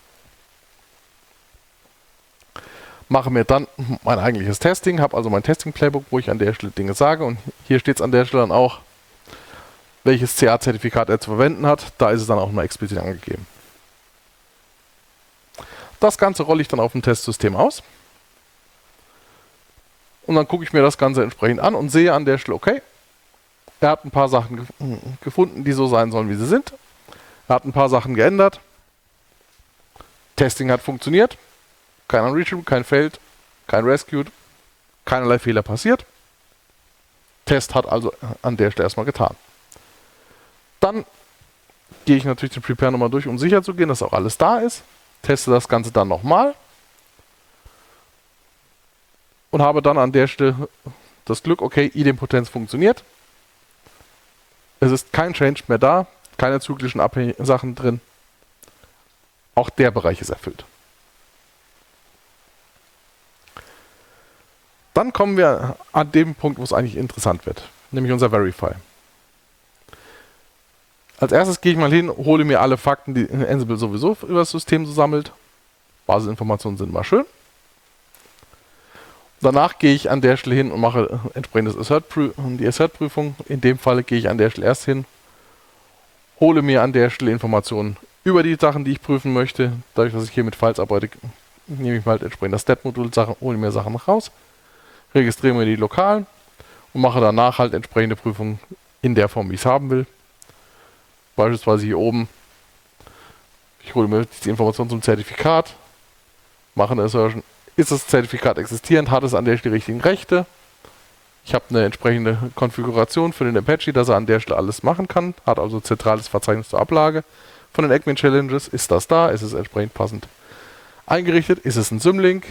Mache mir dann mein eigentliches Testing, habe also mein Testing-Playbook, wo ich an der Stelle Dinge sage und hier steht es an der Stelle dann auch, welches C A-Zertifikat er zu verwenden hat. Da ist es dann auch mal explizit angegeben. Das Ganze rolle ich dann auf dem Testsystem aus. Und dann gucke ich mir das Ganze entsprechend an und sehe an der Stelle, okay, er hat ein paar Sachen gef gefunden, die so sein sollen, wie sie sind. Er hat ein paar Sachen geändert. Testing hat funktioniert. Kein Unreachable, kein Failed, kein Rescued, keinerlei Fehler passiert. Test hat also an der Stelle erstmal getan. Dann gehe ich natürlich den Prepare nochmal durch, um sicher zu gehen, dass auch alles da ist. Teste das Ganze dann nochmal. Und habe dann an der Stelle das Glück, okay, Idempotenz funktioniert. Es ist kein Change mehr da, keine zyklischen Abhäng- Sachen drin. Auch der Bereich ist erfüllt. Dann kommen wir an dem Punkt, wo es eigentlich interessant wird, nämlich unser Verify. Als erstes gehe ich mal hin, hole mir alle Fakten, die Ansible sowieso über das System so sammelt. Basisinformationen sind mal schön. Danach gehe ich an der Stelle hin und mache entsprechendes Assert-Prü- die Assert-Prüfung. In dem Fall gehe ich an der Stelle erst hin, hole mir an der Stelle Informationen über die Sachen, die ich prüfen möchte. Dadurch, dass ich hier mit Files arbeite, nehme ich mal halt entsprechend das Stat-Modul, hole mir Sachen raus, registriere mir die Lokalen und mache danach halt entsprechende Prüfungen in der Form, wie ich es haben will. Beispielsweise hier oben, ich hole mir die Information zum Zertifikat, mache eine Assertion. Ist das Zertifikat existierend? Hat es an der Stelle die richtigen Rechte? Ich habe eine entsprechende Konfiguration für den Apache, dass er an der Stelle alles machen kann. Hat also ein zentrales Verzeichnis zur Ablage von den Admin Challenges. Ist das da? Ist es entsprechend passend eingerichtet? Ist es ein Symlink?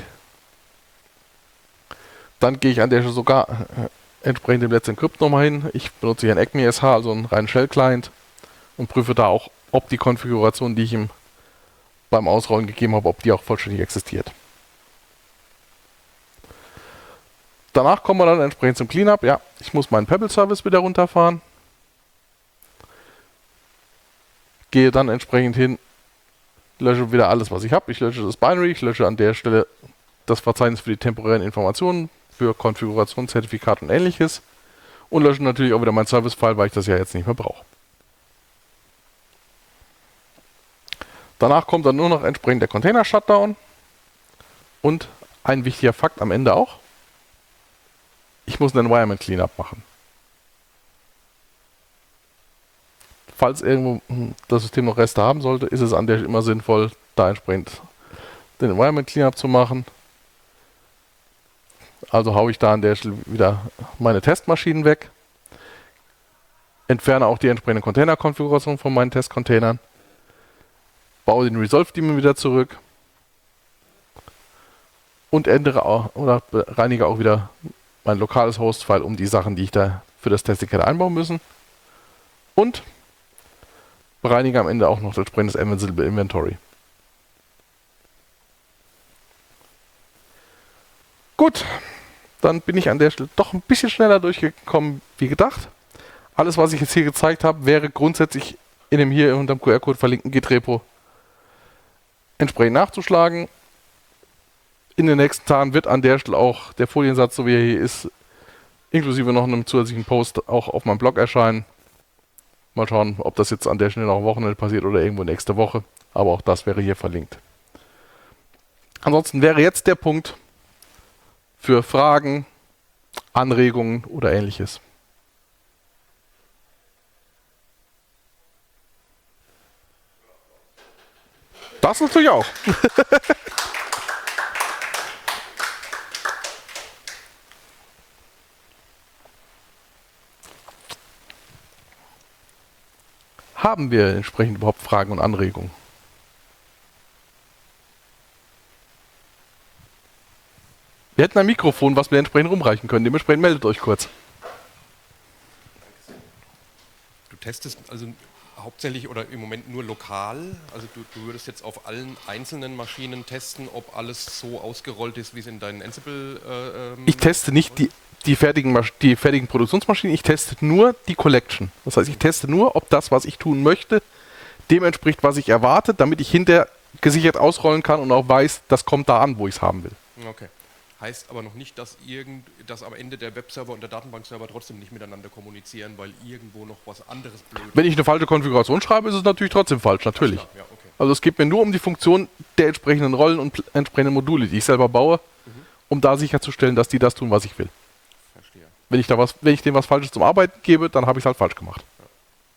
Dann gehe ich an der Stelle sogar äh, entsprechend dem Let's Encrypt nochmal hin. Ich benutze hier ein Acme S H, also einen reinen Shell-Client und prüfe da auch, ob die Konfiguration, die ich ihm beim Ausrollen gegeben habe, ob die auch vollständig existiert. Danach kommen wir dann entsprechend zum Cleanup. Ja, ich muss meinen Pebble-Service wieder runterfahren. Gehe dann entsprechend hin, lösche wieder alles, was ich habe. Ich lösche das Binary, ich lösche an der Stelle das Verzeichnis für die temporären Informationen, für Konfiguration, Zertifikat und ähnliches. Und lösche natürlich auch wieder mein Service-File, weil ich das ja jetzt nicht mehr brauche. Danach kommt dann nur noch entsprechend der Container-Shutdown. Und ein wichtiger Fakt am Ende auch. Ich muss einen Environment Cleanup machen. Falls irgendwo das System noch Reste haben sollte, ist es an der Stelle immer sinnvoll, da entsprechend den Environment Cleanup zu machen. Also haue ich da an der Stelle wieder meine Testmaschinen weg. Entferne auch die entsprechende Container-Konfiguration von meinen Testcontainern. Baue den Resolve-Daemon wieder zurück. Und ändere auch, oder reinige auch wieder mein lokales Host-File um die Sachen, die ich da für das Testing hätte einbauen müssen. Und bereinige am Ende auch noch das entsprechendes Ansible Inventory. Gut, dann bin ich an der Stelle doch ein bisschen schneller durchgekommen wie gedacht. Alles, was ich jetzt hier gezeigt habe, wäre grundsätzlich in dem hier unter dem Q R-Code verlinkten Git-Repo entsprechend nachzuschlagen. In den nächsten Tagen wird an der Stelle auch der Foliensatz, so wie er hier ist, inklusive noch einem zusätzlichen Post auch auf meinem Blog erscheinen. Mal schauen, ob das jetzt an der Stelle noch am Wochenende passiert oder irgendwo nächste Woche. Aber auch das wäre hier verlinkt. Ansonsten wäre jetzt der Punkt für Fragen, Anregungen oder Ähnliches. Das natürlich auch. Haben wir entsprechend überhaupt Fragen und Anregungen? Wir hätten ein Mikrofon, was wir entsprechend rumreichen können. Dementsprechend meldet euch kurz. Du testest also hauptsächlich oder im Moment nur lokal? Also du, du würdest jetzt auf allen einzelnen Maschinen testen, ob alles so ausgerollt ist, wie es in deinen Ansible... Äh, ähm ich teste nicht die, die, fertigen, die fertigen Produktionsmaschinen, ich teste nur die Collection. Das heißt, ich teste nur, ob das, was ich tun möchte, dem entspricht, was ich erwarte, damit ich hinterher gesichert ausrollen kann und auch weiß, das kommt da an, wo ich es haben will. Okay. Heißt aber noch nicht, dass, irgend, dass am Ende der Webserver und der Datenbankserver trotzdem nicht miteinander kommunizieren, weil irgendwo noch was anderes blöd ist. Wenn ich eine falsche Konfiguration schreibe, ist es natürlich trotzdem falsch, natürlich. Ja, okay. Also es geht mir nur um die Funktion der entsprechenden Rollen und entsprechenden Module, die ich selber baue, mhm. um da sicherzustellen, dass die das tun, was ich will. Verstehe. Wenn ich, da was, wenn ich denen was Falsches zum Arbeiten gebe, dann habe ich es halt falsch gemacht. Ja.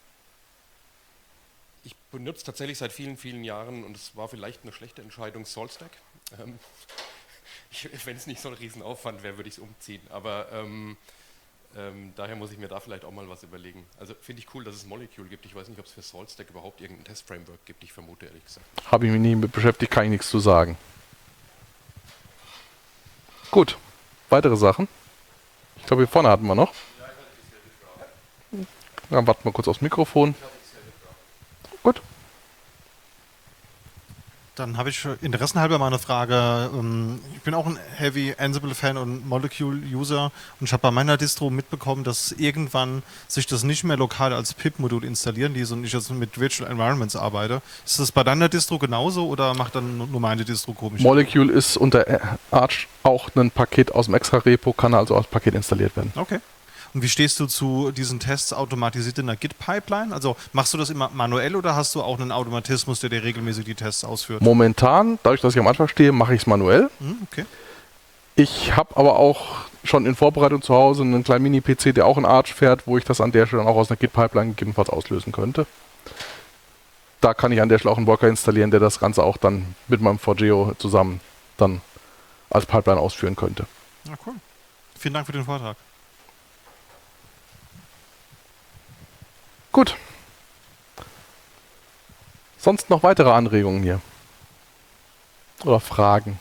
Ich benutze tatsächlich seit vielen, vielen Jahren, und es war vielleicht eine schlechte Entscheidung, SaltStack. Ähm, Wenn es nicht so ein Riesenaufwand wäre, würde ich es umziehen. Aber ähm, ähm, daher muss ich mir da vielleicht auch mal was überlegen. Also finde ich cool, dass es Molecule gibt. Ich weiß nicht, ob es für SaltStack überhaupt irgendein Test-Framework gibt. Ich vermute ehrlich gesagt. Habe ich mich nie mit beschäftigt, kann ich nichts zu sagen. Gut, weitere Sachen. Ich glaube, hier vorne hatten wir noch. Dann warten wir kurz aufs Mikrofon. Gut. Dann habe ich interessenhalber mal eine Frage. Ich bin auch ein Heavy Ansible-Fan und Molecule-User und ich habe bei meiner Distro mitbekommen, dass irgendwann sich das nicht mehr lokal als pip-Modul installieren ließ und ich jetzt mit Virtual Environments arbeite. Ist das bei deiner Distro genauso oder macht dann nur meine Distro komisch? Molecule ist unter Arch auch ein Paket aus dem Extra-Repo, kann also als Paket installiert werden. Okay. Und wie stehst du zu diesen Tests automatisiert in der Git-Pipeline? Also machst du das immer manuell oder hast du auch einen Automatismus, der dir regelmäßig die Tests ausführt? Momentan, dadurch, dass ich am Anfang stehe, mache ich es manuell. Hm, okay. Ich habe aber auch schon in Vorbereitung zu Hause einen kleinen Mini-P C, der auch in Arch fährt, wo ich das an der Stelle dann auch aus einer Git-Pipeline gegebenenfalls auslösen könnte. Da kann ich an der Stelle auch einen Worker installieren, der das Ganze auch dann mit meinem vier Geo zusammen dann als Pipeline ausführen könnte. Ja, cool. Vielen Dank für den Vortrag. Gut. Sonst noch weitere Anregungen hier? Oder Fragen?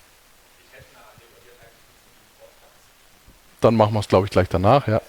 Dann machen wir es, glaube ich, gleich danach, ja.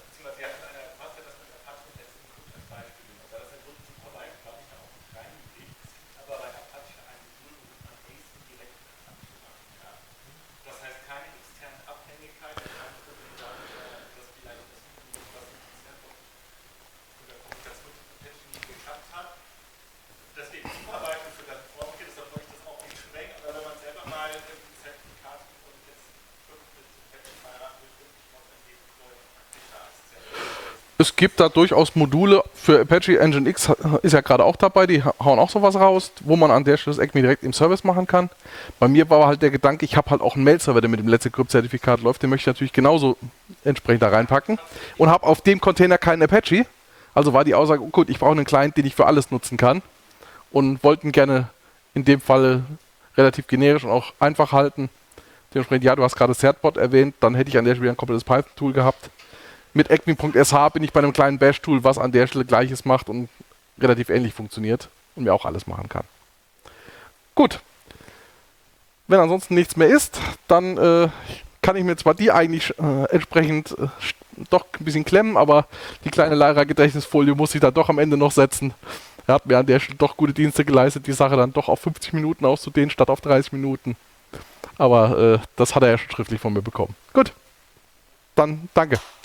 Es gibt da durchaus Module für Apache Nginx, ist ja gerade auch dabei, die hauen auch sowas raus, wo man an der Stelle das Acme direkt im Service machen kann. Bei mir war halt der Gedanke, ich habe halt auch einen Mail-Server, der mit dem Let's Encrypt-Zertifikat läuft, den möchte ich natürlich genauso entsprechend da reinpacken und habe auf dem Container keinen Apache. Also war die Aussage, oh gut, ich brauche einen Client, den ich für alles nutzen kann und wollten gerne in dem Fall relativ generisch und auch einfach halten. Dementsprechend, ja, du hast gerade Certbot erwähnt, dann hätte ich an der Stelle ein komplettes Python-Tool gehabt. Mit acme Punkt S H bin ich bei einem kleinen Bash-Tool, was an der Stelle Gleiches macht und relativ ähnlich funktioniert und mir auch alles machen kann. Gut. Wenn ansonsten nichts mehr ist, dann äh, kann ich mir zwar die eigentlich äh, entsprechend äh, doch ein bisschen klemmen, aber die kleine Lyra-Gedächtnisfolie muss ich dann doch am Ende noch setzen. Er hat mir an der Stelle doch gute Dienste geleistet, die Sache dann doch auf fünfzig Minuten auszudehnen statt auf dreißig Minuten. Aber äh, das hat er ja schon schriftlich von mir bekommen. Gut, dann danke.